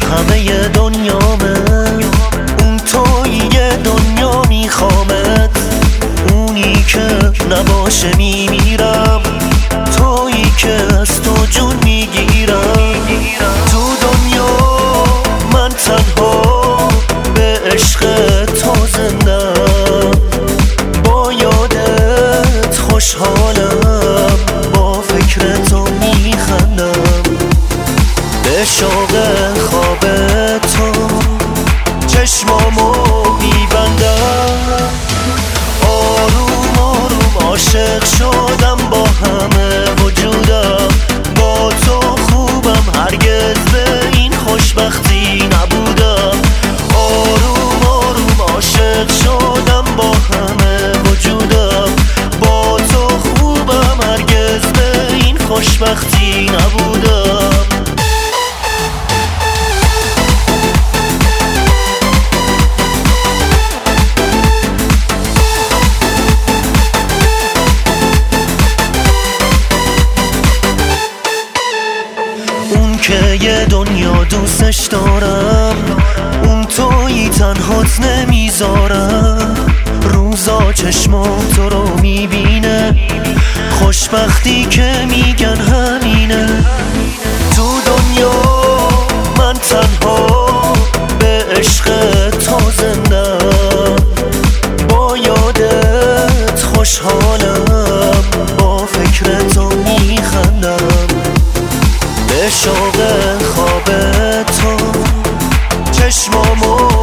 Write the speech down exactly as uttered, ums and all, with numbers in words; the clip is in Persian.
همه دنیامه، اون تویی دنیا میخوامت، اونی که نباشه میمیرم، تویی که از تو جون میگیرم. تو دنیا من تنها به عشق تو زندم، با یادت خوشحالم، با فکر تو میخندم، به شوق خواب تو چشمامو میبندم. آروم آروم عاشق شدم با همه وجودم، با تو خوبم، هرگز به این خوشبختی نبودم. آروم آروم عاشق شدم با همه وجودم، با تو خوبم، هرگز به این خوشبختی نبودم. که یه دنیا دوستش دارم، اون تویی تنهات نمیذارم. روزا چشمام تو رو میبینه، خوشبختی که میگن همینه. تو دنیا من تنها به عشق تو زندم، با یادت خوشحالم، با فکر تو میخندم، به شوق خواب تو چشمامو